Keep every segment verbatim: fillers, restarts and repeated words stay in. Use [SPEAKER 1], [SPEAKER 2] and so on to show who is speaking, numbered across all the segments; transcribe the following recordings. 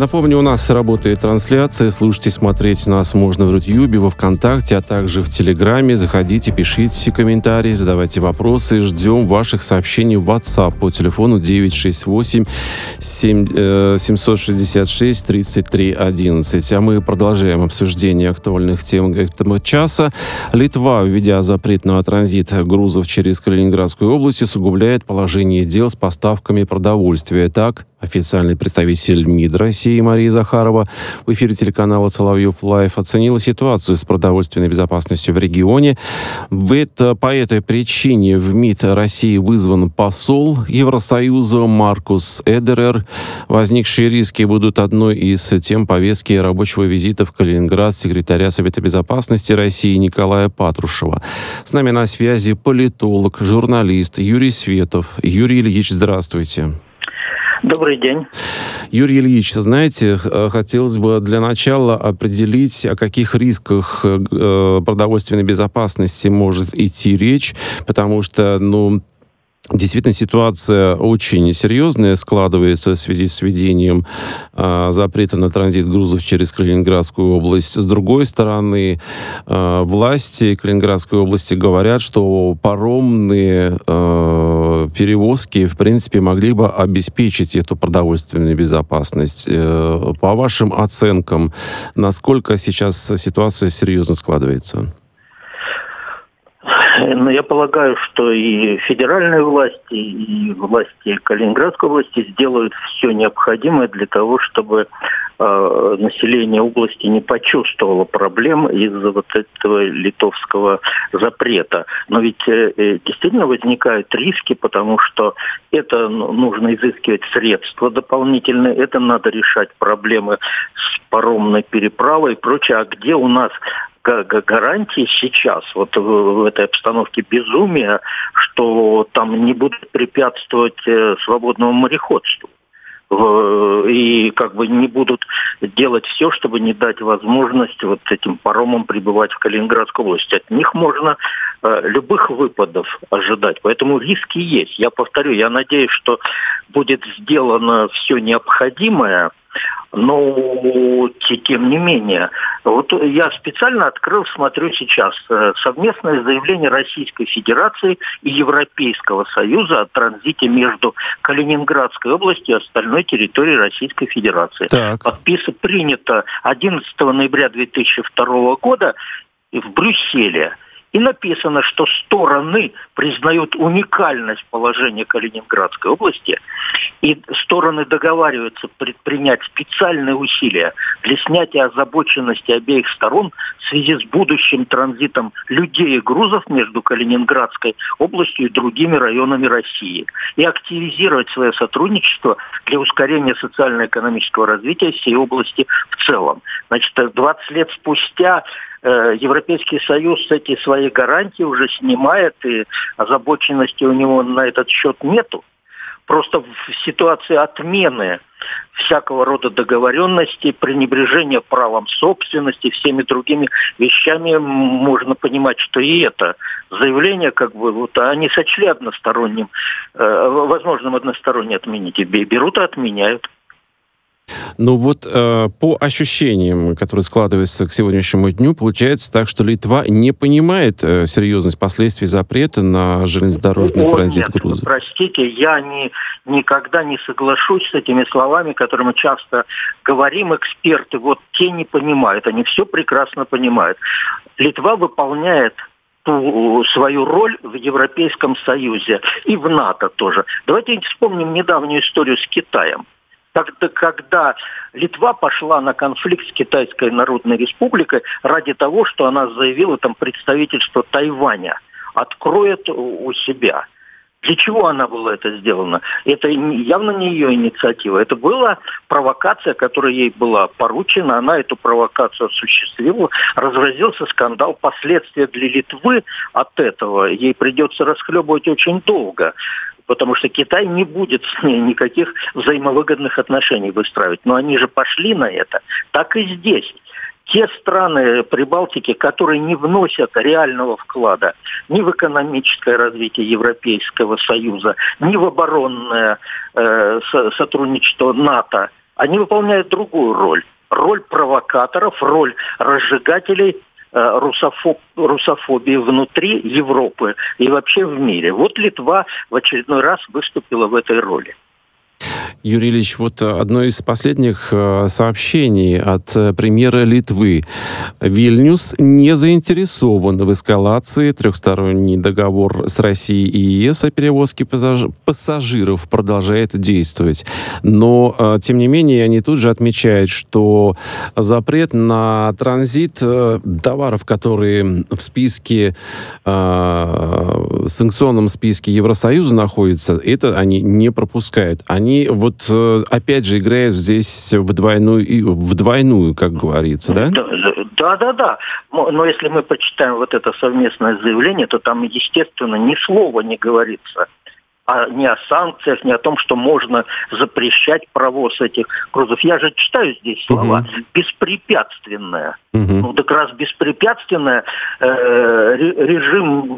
[SPEAKER 1] Напомню, у нас работает трансляция. Слушайте, смотреть нас можно в Рутюбе, во Вконтакте, а также в Телеграме. Заходите, пишите комментарии, задавайте вопросы. Ждем ваших сообщений в WhatsApp по телефону девять шесть восемь семь шесть шесть тридцать три одиннадцать. А мы продолжаем обсуждение актуальных тем этого часа. Литва, введя запрет на транзит грузов через Калининградскую область, усугубляет положение дел с поставками продовольствия. Так, официальный представитель МИД России Мария Захарова в эфире телеканала «Соловьев Лайв» оценила ситуацию с продовольственной безопасностью в регионе. В это, по этой причине в МИД России вызван посол Евросоюза Маркус Эдерер. Возникшие риски будут одной из тем повестки рабочего визита в Калининград секретаря Совета безопасности России Николая Патрушева. С нами на связи политолог, журналист Юрий Светов. Юрий Ильич, здравствуйте.
[SPEAKER 2] Добрый день.
[SPEAKER 1] Юрий Ильич, знаете, хотелось бы для начала определить, о каких рисках продовольственной безопасности может идти речь, потому что, ну, действительно, ситуация очень серьезная складывается в связи с введением э, запрета на транзит грузов через Калининградскую область. С другой стороны, э, власти Калининградской области говорят, что паромные э, перевозки, в принципе, могли бы обеспечить эту продовольственную безопасность. Э, по вашим оценкам, насколько сейчас ситуация серьезно складывается?
[SPEAKER 2] Но я полагаю, что и федеральные власти, и власти Калининградской области сделают все необходимое для того, чтобы э, население области не почувствовало проблем из-за вот этого литовского запрета. Но ведь э, действительно возникают риски, потому что это нужно изыскивать средства дополнительные, это надо решать проблемы с паромной переправой и прочее. А где у нас гарантии сейчас, вот в этой обстановке безумия, что там не будут препятствовать свободному мореходству? И как бы не будут делать все, чтобы не дать возможность вот этим паромам прибывать в Калининградскую область. От них можно э, любых выпадов ожидать. Поэтому риски есть. Я повторю, я надеюсь, что будет сделано все необходимое, но тем не менее. Вот я специально открыл, смотрю сейчас, совместное заявление Российской Федерации и Европейского Союза о транзите между Калининградской областью и остальной территорией Российской Федерации.
[SPEAKER 1] Так.
[SPEAKER 2] Подписано, принято одиннадцатого ноября две тысячи второго года в Брюсселе. И написано, что стороны признают уникальность положения Калининградской области, и стороны договариваются предпринять специальные усилия для снятия озабоченности обеих сторон в связи с будущим транзитом людей и грузов между Калининградской областью и другими районами России, и активизировать свое сотрудничество для ускорения социально-экономического развития всей области в целом. Значит, двадцать лет спустя Европейский Союз эти свои гарантии уже снимает, и озабоченности у него на этот счет нету. Просто в ситуации отмены всякого рода договоренностей, пренебрежения правом собственности, всеми другими вещами можно понимать, что и это заявление, как бы, вот они сочли односторонним, э, возможным односторонне отменить, и берут и отменяют.
[SPEAKER 1] Ну вот э, по ощущениям, которые складываются к сегодняшнему дню, получается так, что Литва не понимает э, серьезность последствий запрета на железнодорожный О, транзит
[SPEAKER 2] нет,
[SPEAKER 1] грузов.
[SPEAKER 2] Простите, я не, никогда не соглашусь с этими словами, которые мы часто говорим. Эксперты, вот те не понимают, они все прекрасно понимают. Литва выполняет ту свою роль в Европейском Союзе и в НАТО тоже. Давайте вспомним недавнюю историю с Китаем. Когда, когда Литва пошла на конфликт с Китайской Народной Республикой ради того, что она заявила, там представительство Тайваня откроет у себя. Для чего она была это сделана? Это явно не ее инициатива. Это была провокация, которая ей была поручена. Она эту провокацию осуществила. Разразился скандал. Последствия для Литвы от этого ей придется расхлебывать очень долго. Потому что Китай не будет с ней никаких взаимовыгодных отношений выстраивать. Но они же пошли на это. Так и здесь. Те страны Прибалтики, которые не вносят реального вклада ни в экономическое развитие Европейского Союза, ни в оборонное э, сотрудничество НАТО, Они выполняют другую роль. Роль провокаторов, роль разжигателей э, русофоб, русофобии внутри Европы и вообще в мире. Вот Литва в очередной раз выступила в этой роли.
[SPEAKER 1] Юрий Ильич, вот одно из последних сообщений от премьера Литвы. Вильнюс не заинтересован в эскалации. Трехсторонний договор с Россией и ЕС о перевозке пассажиров продолжает действовать. Но, тем не менее, они тут же отмечают, что запрет на транзит товаров, которые в списке, в санкционном списке Евросоюза находятся, это они не пропускают. Они вот опять же играют здесь в двойную, в двойную, как говорится, да?
[SPEAKER 2] Да, да, да. Но если мы почитаем вот это совместное заявление, то там, естественно, ни слова не говорится а ни о санкциях, ни о том, что можно запрещать провоз этих грузов. Я же читаю здесь слова uh-huh. «беспрепятственное». Uh-huh. Ну, так раз беспрепятственное, э, режим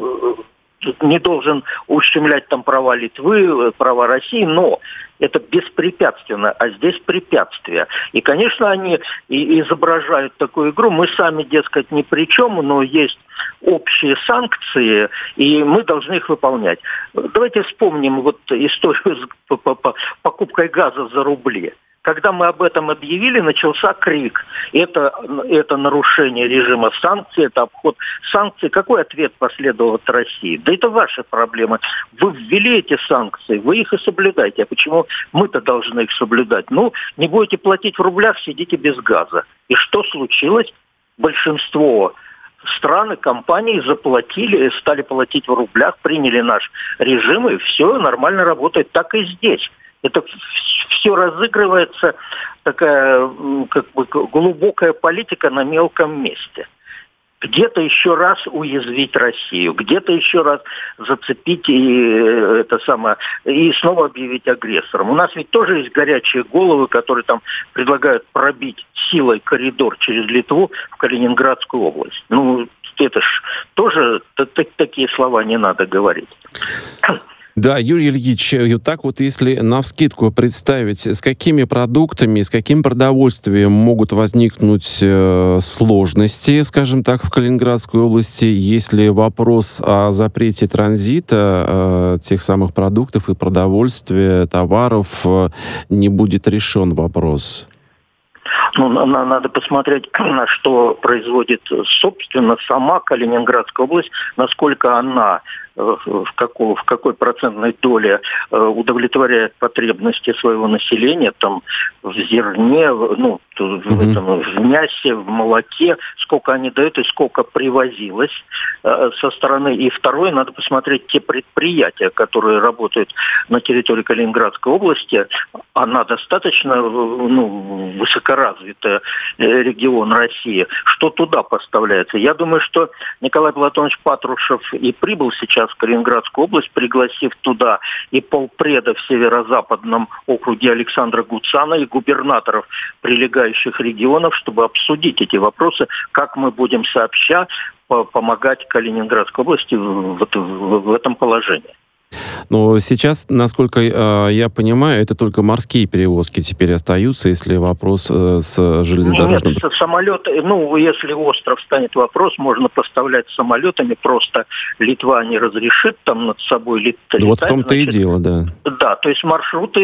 [SPEAKER 2] не должен ущемлять там права Литвы, права России, но это беспрепятственно, а здесь препятствие. И, конечно, они и изображают такую игру. Мы сами, дескать, ни при чем, но есть общие санкции, и мы должны их выполнять. Давайте вспомним вот историю с покупкой газа за рубли. Когда мы об этом объявили, начался крик. Это, это нарушение режима санкций, это обход санкций. Какой ответ последовал от России? Да это ваши проблемы. Вы ввели эти санкции, вы их и соблюдайте. А почему мы-то должны их соблюдать? Ну, не будете платить в рублях, сидите без газа. И что случилось? Большинство стран и компаний заплатили, стали платить в рублях, приняли наш режим, и все нормально работает. Так и здесь. Это все разыгрывается, такая как бы глубокая политика на мелком месте. Где-то еще раз уязвить Россию, где-то еще раз зацепить и это самое, и снова объявить агрессором. У нас ведь тоже есть горячие головы, которые там предлагают пробить силой коридор через Литву в Калининградскую область. Ну, это ж тоже такие слова не надо говорить.
[SPEAKER 1] Да, Юрий Ильич, так вот если навскидку представить, с какими продуктами, с каким продовольствием могут возникнуть э, сложности, скажем так, в Калининградской области, если вопрос о запрете транзита э, тех самых продуктов и продовольствия, товаров э, не будет решен вопрос?
[SPEAKER 2] Ну, надо посмотреть, на что производит, собственно, сама Калининградская область, насколько она в какой, в какой процентной доле удовлетворяет потребности своего населения, там, в зерне, ну, в, mm-hmm. этом, в мясе, в молоке, сколько они дают и сколько привозилось э, со стороны. И второе, надо посмотреть те предприятия, которые работают на территории Калининградской области. Она достаточно ну, высокоразвитый регион России. Что туда поставляется? Я думаю, что Николай Платонович Патрушев и прибыл сейчас в Калининградскую область, пригласив туда и полпреда в северо-западном округе Александра Гуцана, и губернаторов прилегающих регионов, чтобы обсудить эти вопросы, как мы будем сообща помогать Калининградской области в, в, в этом положении.
[SPEAKER 1] Но сейчас, насколько э, я понимаю, это только морские перевозки теперь остаются, если вопрос э, с железнодорожным...
[SPEAKER 2] Нет, самолеты, ну, если остров станет вопрос, можно поставлять самолетами, просто Литва не разрешит там над собой летать.
[SPEAKER 1] Вот в том-то значит, и дело, да.
[SPEAKER 2] Да, то есть маршруты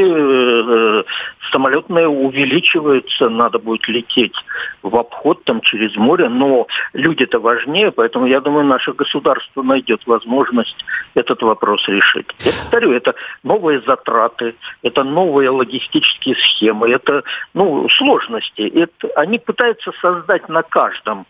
[SPEAKER 2] э, самолетные увеличиваются, надо будет лететь в обход там через море, но люди-то важнее, поэтому я думаю, наше государство найдет возможность этот вопрос решить. Я повторю, это новые затраты, это новые логистические схемы, это ну, сложности. Это, они пытаются создать на каждом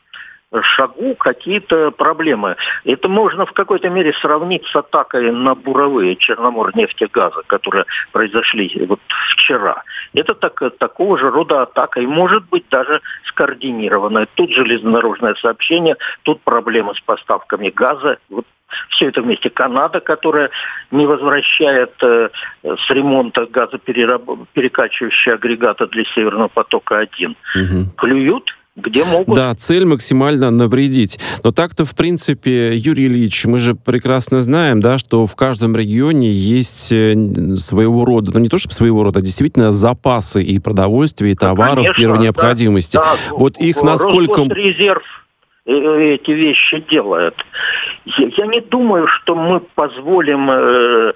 [SPEAKER 2] шагу какие-то проблемы. Это можно в какой-то мере сравнить с атакой на буровые Черноморнефтегаза, которые произошли вот вчера. Это так, такого же рода атака, и может быть даже скоординированная. Тут железнодорожное сообщение, тут проблемы с поставками газа. Вот все это вместе. Канада, которая не возвращает э, с ремонта газоперекачивающие агрегаты для Северного потока один. Угу. Клюют где могут.
[SPEAKER 1] Да, цель максимально навредить. Но так-то, в принципе, Юрий Ильич, мы же прекрасно знаем, да, что в каждом регионе есть своего рода, ну не то чтобы своего рода, а действительно запасы и продовольствия, и товаров, конечно, первой необходимости. Да, вот
[SPEAKER 2] да,
[SPEAKER 1] их насколько...
[SPEAKER 2] Росгосрезерв эти вещи делает. Я, я не думаю, что мы позволим э,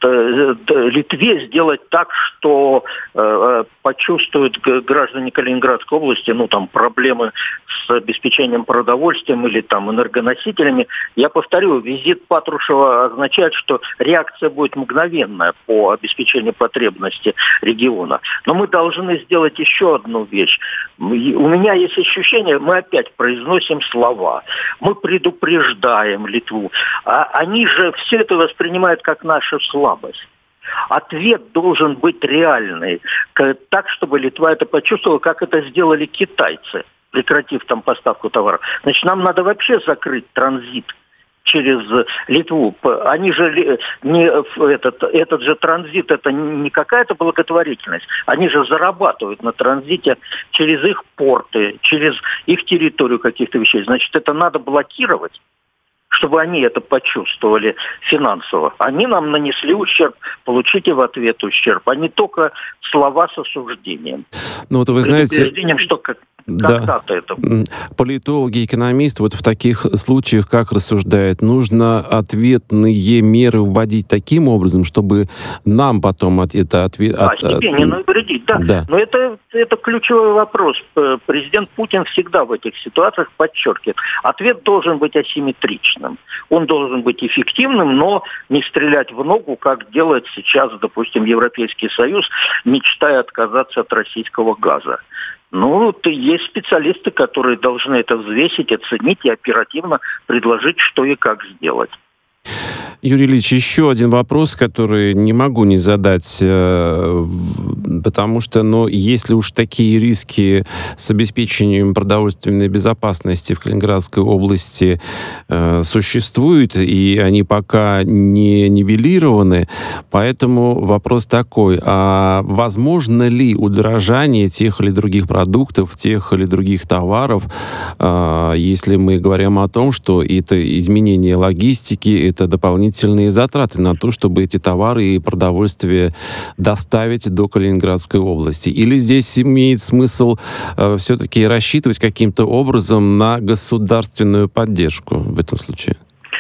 [SPEAKER 2] Литве сделать так, что э, почувствуют граждане Калининградской области, ну, там, проблемы с обеспечением продовольствием или там энергоносителями. Я повторю, визит Патрушева означает, что реакция будет мгновенная по обеспечению потребностей региона. Но мы должны сделать еще одну вещь. У меня есть ощущение, мы опять произносим слова. Мы предупреждаем Литву. А они же все это воспринимают как нашу слабость. Ответ должен быть реальный, так, чтобы Литва это почувствовала, как это сделали китайцы, прекратив там поставку товаров. Значит, нам надо вообще закрыть транзит через Литву. Они же не этот, этот же транзит, это не какая-то благотворительность. Они же зарабатывают на транзите через их порты, через их территорию каких-то вещей. Значит, это надо блокировать, чтобы они это почувствовали финансово. Они нам нанесли ущерб, получите в ответ ущерб, а не только слова с осуждением.
[SPEAKER 1] Ну вот вы знаете...
[SPEAKER 2] что как...
[SPEAKER 1] Да. Это. Политологи, экономисты вот в таких случаях как рассуждают, нужно ответные меры вводить таким образом, чтобы нам потом от, это ответ...
[SPEAKER 2] А, от, себе не навредить, да. да. Но это, это ключевой вопрос. Президент Путин всегда в этих ситуациях подчеркивает. Ответ должен быть асимметричным. Он должен быть эффективным, но не стрелять в ногу, как делает сейчас, допустим, Европейский Союз, мечтая отказаться от российского газа. Ну, есть специалисты, которые должны это взвесить, оценить и оперативно предложить, что и как сделать.
[SPEAKER 1] Юрий Ильич, еще один вопрос, который не могу не задать, потому что, ну, если уж такие риски с обеспечением продовольственной безопасности в Калининградской области э, существуют, и они пока не нивелированы, поэтому вопрос такой, а возможно ли удорожание тех или других продуктов, тех или других товаров, э, если мы говорим о том, что это изменение логистики, это дополнительные затраты на то, чтобы эти товары и продовольствие доставить до Калининградской области? Или здесь имеет смысл э, все-таки рассчитывать каким-то образом на государственную поддержку в этом случае?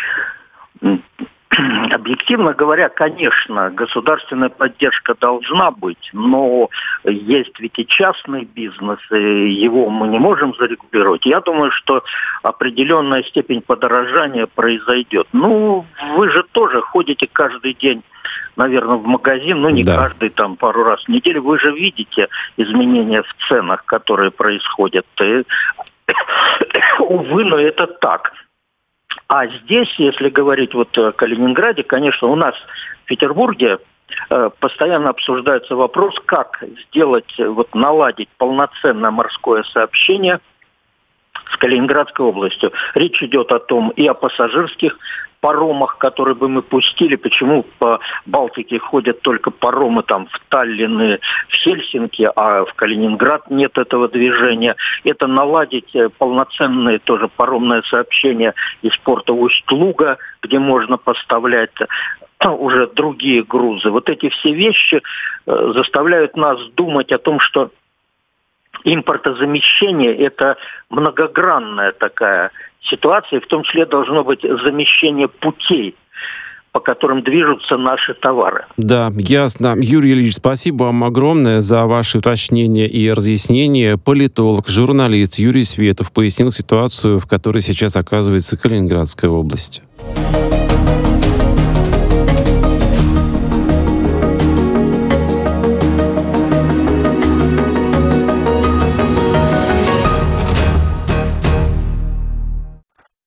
[SPEAKER 2] Объективно говоря, конечно, государственная поддержка должна быть, но есть ведь и частный бизнес, и его мы не можем зарегулировать. Я думаю, что определенная степень подорожания произойдет. Ну, вы же тоже ходите каждый день, наверное, в магазин, ну не да. каждый, там пару раз в неделю. Вы же видите изменения в ценах, которые происходят. И, увы, но это так. А здесь, если говорить вот о Калининграде, конечно, у нас в Петербурге э, постоянно обсуждается вопрос, как сделать, вот наладить полноценное морское сообщение с Калининградской областью. Речь идет о том и о пассажирских паромах, которые бы мы пустили. Почему по Балтике ходят только паромы там в Таллин и в Хельсинки, а в Калининград нет этого движения. Это наладить полноценное тоже паромное сообщение из порта Усть-Луга, где можно поставлять уже другие грузы. Вот эти все вещи э, заставляют нас думать о том, что импортозамещение – это многогранная такая ситуация, в том числе должно быть замещение путей, по которым движутся наши товары.
[SPEAKER 1] Да, ясно. Юрий Ильич, спасибо вам огромное за ваши уточнения и разъяснения. Политолог, журналист Юрий Светов пояснил ситуацию, в которой сейчас оказывается Калининградская область.